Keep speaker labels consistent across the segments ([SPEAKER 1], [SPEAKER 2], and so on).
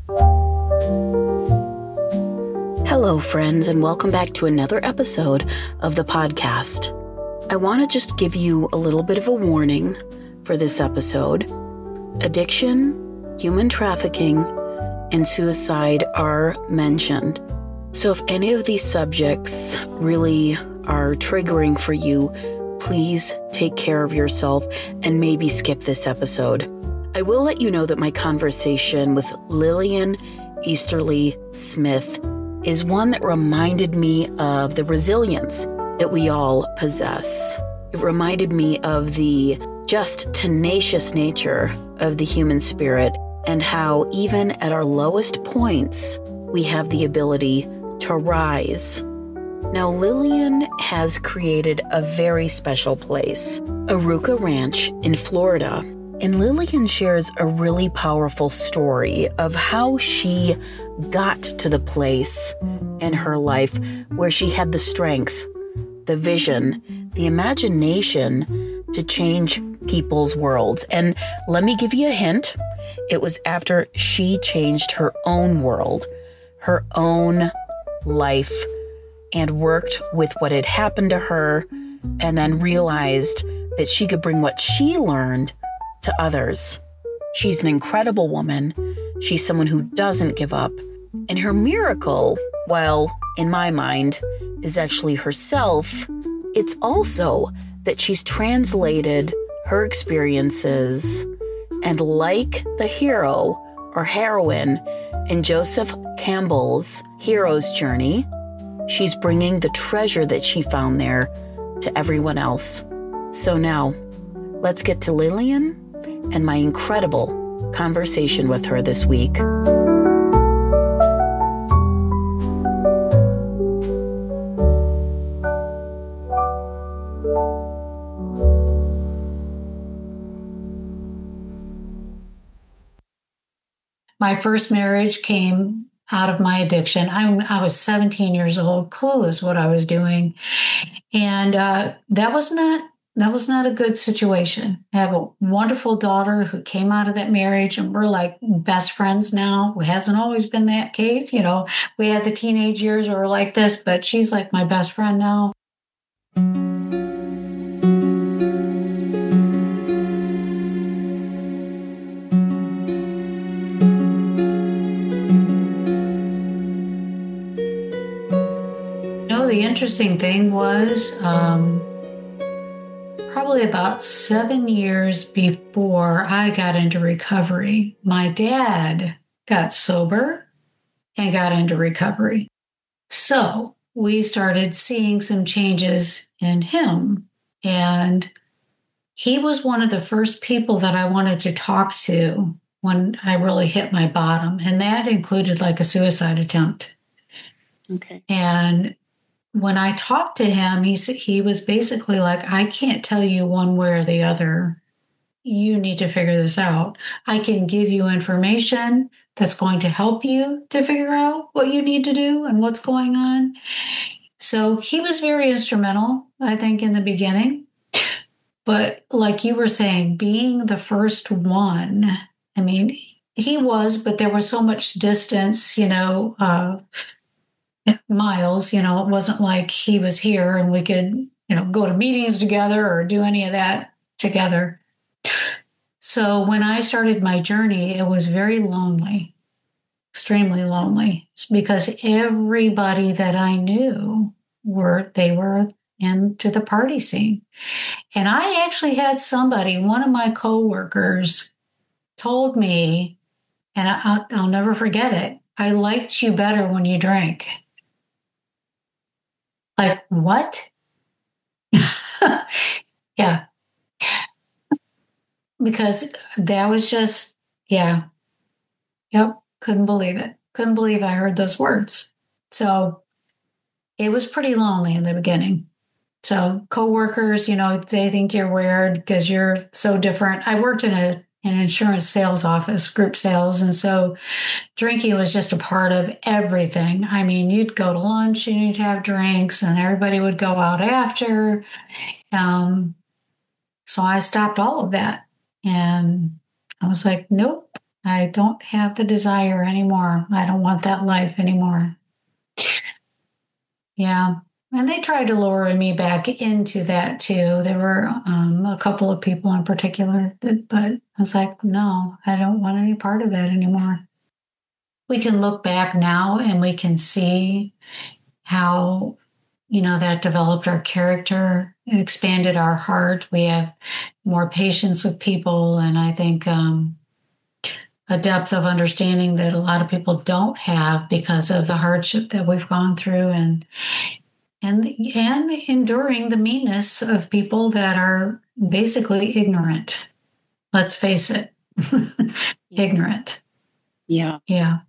[SPEAKER 1] Hello, friends, and welcome back to another episode of the podcast. I want to just give you a little bit of a warning for this episode. Addiction, human trafficking, and suicide are mentioned. So if any of these subjects really are triggering for you, please take care of yourself and maybe skip this episode. I will let you know that my conversation with Lillian Easterly Smith is one that reminded me of the resilience that we all possess. It reminded me of the just tenacious nature of the human spirit and how even at our lowest points, we have the ability to rise. Now, Lillian has created a very special place, Aruca Ranch in Florida. And Lillian shares a really powerful story of how she got to the place in her life where she had the strength, the vision, the imagination to change people's worlds. And let me give you a hint. It was after she changed her own world, her own life, and worked with what had happened to her, and then realized that she could bring what she learned to others. She's an incredible woman. She's someone who doesn't give up. And her miracle, well, in my mind, is actually herself. It's also that she's translated her experiences, and like the hero or heroine in Joseph Campbell's hero's journey, she's bringing the treasure that she found there to everyone else. So now, let's get to Lillian and my incredible conversation with her this week.
[SPEAKER 2] My first marriage came out of my addiction. I was 17 years old, clueless what I was doing. And that was not a good situation. I have a wonderful daughter who came out of that marriage, and we're like best friends now. It hasn't always been that case. You know, we had the teenage years where we're like this, but she's like my best friend now. The interesting thing was probably about 7 years before I got into recovery, my dad got sober and got into recovery. So we started seeing some changes in him. And he was one of the first people that I wanted to talk to when I really hit my bottom. And that included like a suicide attempt.
[SPEAKER 1] Okay.
[SPEAKER 2] And when I talked to him, he was basically like, I can't tell you one way or the other. You need to figure this out. I can give you information that's going to help you to figure out what you need to do and what's going on. So he was very instrumental, I think, in the beginning. But like you were saying, being the first one, I mean, he was, but there was so much distance, miles, it wasn't like he was here and we could, go to meetings together or do any of that together. So when I started my journey, it was very lonely, extremely lonely, because everybody that I knew were into the party scene. And I actually had one of my coworkers told me, and I'll never forget it, I liked you better when you drank. Like, what? Yeah. Because that was just, yeah. Yep. Couldn't believe it. Couldn't believe I heard those words. So it was pretty lonely in the beginning. So coworkers, they think you're weird because you're so different. I worked in an insurance sales office, group sales. And so drinking was just a part of everything. I mean, you'd go to lunch and you'd have drinks and everybody would go out after. So I stopped all of that. And I was like, nope, I don't have the desire anymore. I don't want that life anymore. Yeah. And they tried to lure me back into that too. There were a couple of people in particular, but I was like, no, I don't want any part of that anymore. We can look back now and we can see how, that developed our character. It expanded our heart. We have more patience with people. And I think a depth of understanding that a lot of people don't have because of the hardship that we've gone through and enduring the meanness of people that are basically ignorant. Let's face it. Ignorant.
[SPEAKER 1] Yeah.
[SPEAKER 2] Yeah.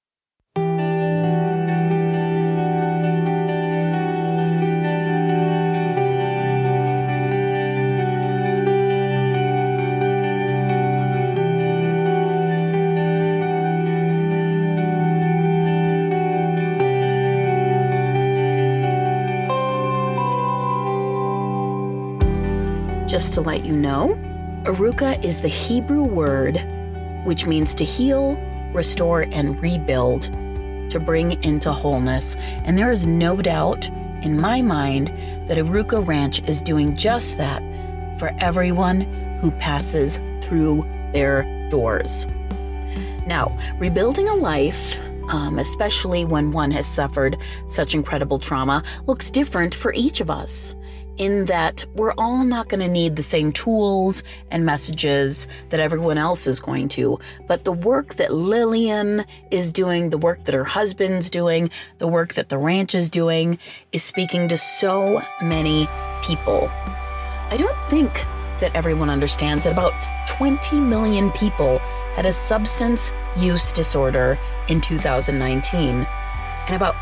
[SPEAKER 1] Just to let you know, Aruka is the Hebrew word which means to heal, restore, and rebuild, to bring into wholeness. And there is no doubt in my mind that Aruka Ranch is doing just that for everyone who passes through their doors. Now, rebuilding a life, especially when one has suffered such incredible trauma, looks different for each of us, in that we're all not going to need the same tools and messages that everyone else is going to. But the work that Lillian is doing, the work that her husband's doing, the work that the ranch is doing, is speaking to so many people. I don't think that everyone understands that about 20 million people had a substance use disorder in 2019, and about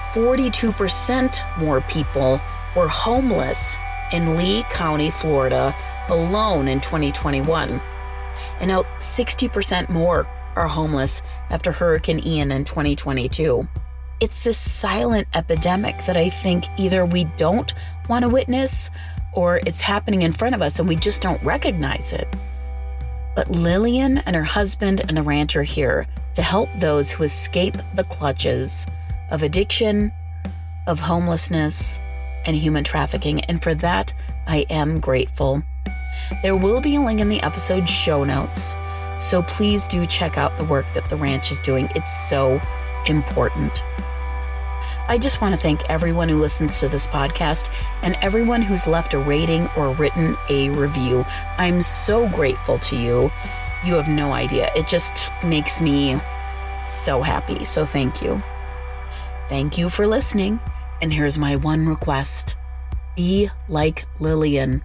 [SPEAKER 1] 42% more people were homeless in Lee County, Florida, alone in 2021. And now 60% more are homeless after Hurricane Ian in 2022. It's this silent epidemic that I think either we don't want to witness or it's happening in front of us and we just don't recognize it. But Lillian and her husband and the ranch are here to help those who escape the clutches of addiction, of homelessness, and human trafficking, and for that, I am grateful. There will be a link in the episode show notes, so please do check out the work that the ranch is doing. It's so important. I just want to thank everyone who listens to this podcast and everyone who's left a rating or written a review. I'm so grateful to you. You have no idea. It just makes me so happy. So thank you. Thank you for listening. And here's my one request. Be like Lillian.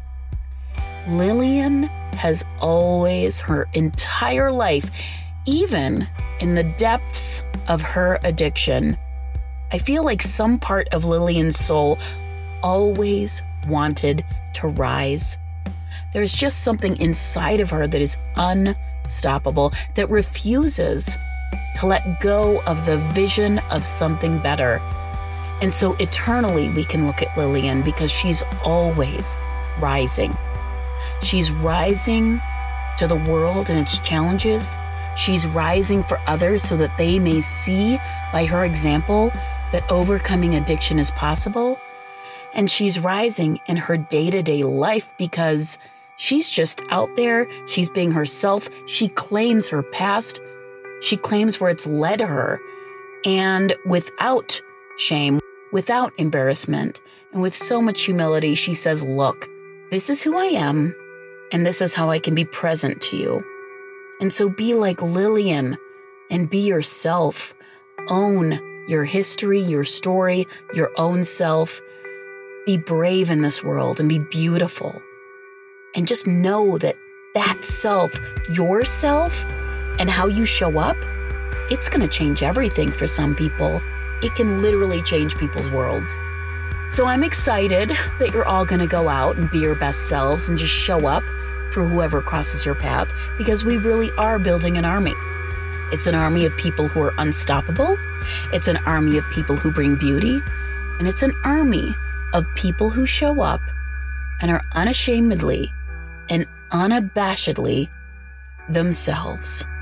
[SPEAKER 1] Lillian has always, her entire life, even in the depths of her addiction, I feel like some part of Lillian's soul always wanted to rise. There's just something inside of her that is unstoppable, that refuses to let go of the vision of something better. And so eternally we can look at Lillian because she's always rising. She's rising to the world and its challenges. She's rising for others so that they may see by her example that overcoming addiction is possible. And she's rising in her day-to-day life because she's just out there. She's being herself. She claims her past. She claims where it's led her. And without shame, without embarrassment, and with so much humility, she says, look, this is who I am, and this is how I can be present to you. And so be like Lillian and be yourself. Own your history, your story, your own self. Be brave in this world and be beautiful. And just know that that self, yourself, and how you show up, it's going to change everything for some people. It can literally change people's worlds. So I'm excited that you're all going to go out and be your best selves and just show up for whoever crosses your path, because we really are building an army. It's an army of people who are unstoppable. It's an army of people who bring beauty. And it's an army of people who show up and are unashamedly and unabashedly themselves.